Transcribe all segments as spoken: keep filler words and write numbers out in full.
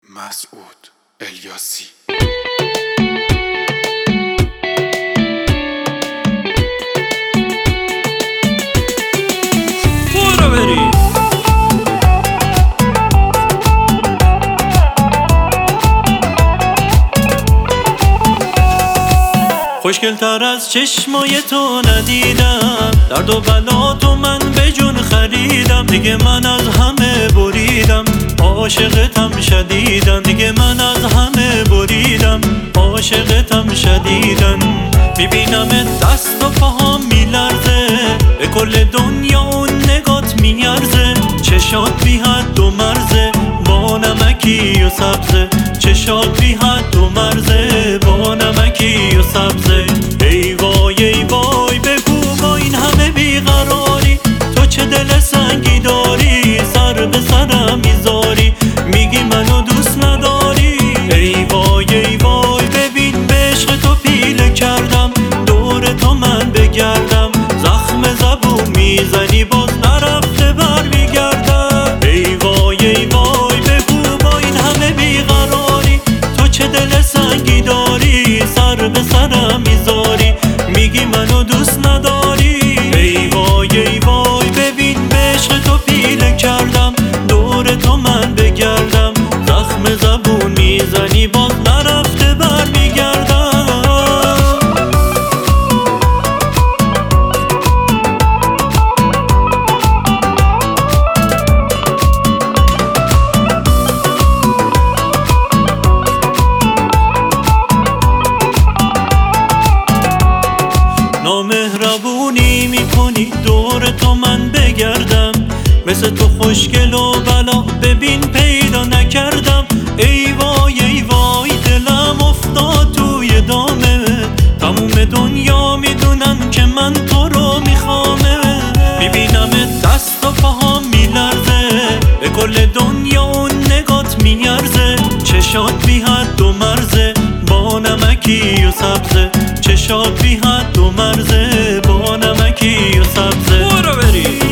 مسعود الیاسی. برو بری خوشگل تر از چشمای تو ندیدم، درد و بلا تو من به جون خریدم. دیگه من از همه بریدم، عاشقتم شدیدن. دیگه من از همه بریدم، عاشقتم شدیدن. میبینمت دست و پاهام میلرزه، به کل دنیا اون نگات میارزه. چشات بی حد و مرزه، با نمکی و سبزه. چشات بی حد و مرزه، با نمکی و سبزه. ای وای ای وای بگو با این همه بیقراری، تو چه دل سنگی داری؟ سر به سرم میذاری، میگی منو دوست نداری. ای وای ای وای ببین به عشق تو پیله کردم، دور تو من بگردم. زخم زبون میزنی باز نرفته بر میگردم. ای وای ای وای بگو با این همه بیقراری، تو چه دل سنگی داری؟ سر به سرم میذاری، میگی منو دوست نداری. ای وای ای وای ببین به عشق تو پیله کردم، دور تو من بگردم. زخم زبون میزنی باز نرفته بر میگردم. نامهربونی میکنی دور تو من بگردم، مثل تو خوشگل و بلا ببین پیدا نکردم. ای وای ای وای دلم افتاد توی دامه، تموم دنیا میدونن که من تو رو میخوامه. میبینمت دست و پاهام میلرزه، به کل دنیا اون نگات میارزه. چشات بی حد و مرزه، با نمکی و سبزه. چشات بی حد و مرزه، با نمکی و سبزه. برو بری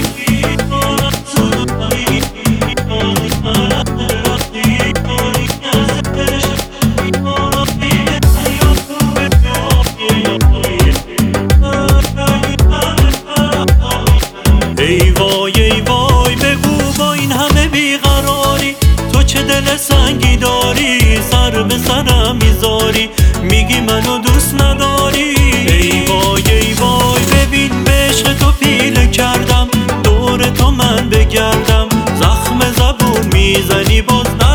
ای وای ای وای بگو با این همه بیقراری، تو چه دل سنگی داری؟ سر به سرم میذاری، میگی منو دوست نداری. ای وای ای وای ببین به عشق تو پیله کردم، دور تو من بگردم. زخم زبون میزنی باز